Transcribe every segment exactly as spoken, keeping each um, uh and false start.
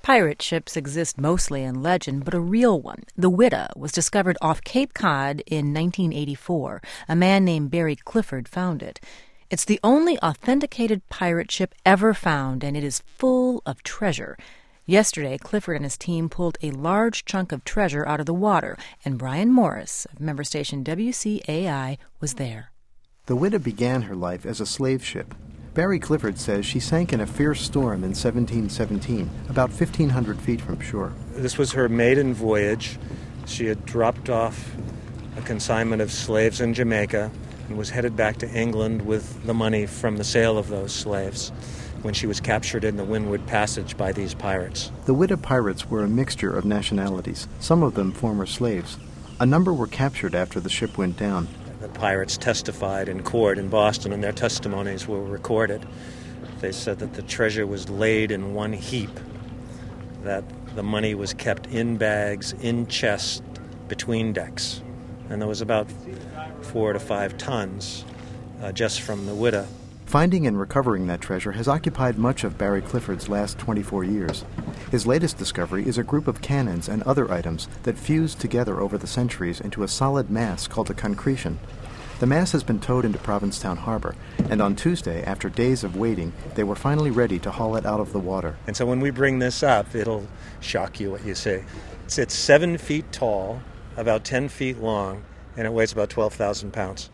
Pirate ships exist mostly in legend, but a real one, the Whydah, was discovered off Cape Cod in nineteen eighty-four. A man named Barry Clifford found it. It's the only authenticated pirate ship ever found, and it is full of treasure. Yesterday, Clifford and his team pulled a large chunk of treasure out of the water, and Brian Morris of member station W C A I was there. The Whydah began her life as a slave ship. Barry Clifford says she sank in a fierce storm in seventeen seventeen, about fifteen hundred feet from shore. This was her maiden voyage. She had dropped off a consignment of slaves in Jamaica and was headed back to England with the money from the sale of those slaves when she was captured in the Windward Passage by these pirates. The Whydah pirates were a mixture of nationalities, some of them former slaves. A number were captured after the ship went down. The pirates testified in court in Boston, and their testimonies were recorded. They said that the treasure was laid in one heap, that the money was kept in bags, in chests, between decks. And there was about four to five tons uh, just from the Whydah. Finding and recovering that treasure has occupied much of Barry Clifford's last twenty-four years. His latest discovery is a group of cannons and other items that fused together over the centuries into a solid mass called a concretion. The mass has been towed into Provincetown Harbor, and on Tuesday, after days of waiting, they were finally ready to haul it out of the water. And so when we bring this up, it'll shock you what you see. It's, it's seven feet tall, about ten feet long, and it weighs about twelve thousand pounds.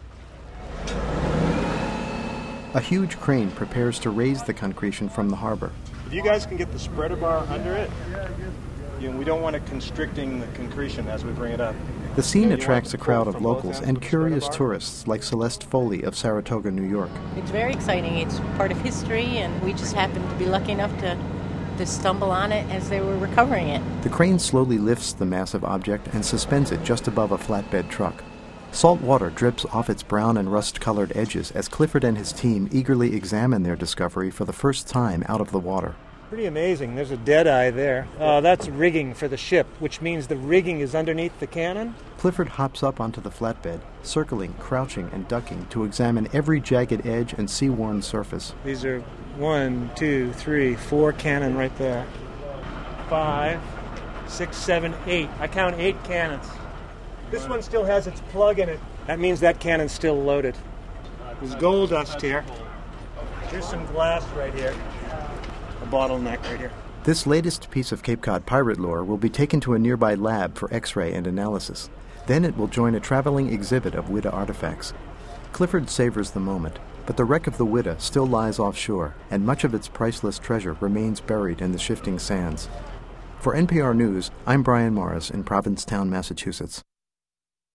A huge crane prepares to raise the concretion from the harbor. If you guys can get the spreader bar under it, you know, we don't want it constricting the concretion as we bring it up. The scene attracts a crowd of locals and curious tourists like Celeste Foley of Saratoga, New York. It's very exciting. It's part of history, and we just happened to be lucky enough to, to stumble on it as they were recovering it. The crane slowly lifts the massive object and suspends it just above a flatbed truck. Salt water drips off its brown and rust-colored edges as Clifford and his team eagerly examine their discovery for the first time out of the water. Pretty amazing. There's a dead eye there. Uh, that's rigging for the ship, which means the rigging is underneath the cannon. Clifford hops up onto the flatbed, circling, crouching, and ducking to examine every jagged edge and sea-worn surface. These are one, two, three, four cannon right there. Five, six, seven, eight. I count eight cannons. This one still has its plug in it. That means that cannon's still loaded. There's gold dust here. Here's some glass right here. A bottleneck right here. This latest piece of Cape Cod pirate lore will be taken to a nearby lab for X-ray and analysis. Then it will join a traveling exhibit of Whydah artifacts. Clifford savors the moment, but the wreck of the Whydah still lies offshore, and much of its priceless treasure remains buried in the shifting sands. For N P R News, I'm Brian Morris in Provincetown, Massachusetts.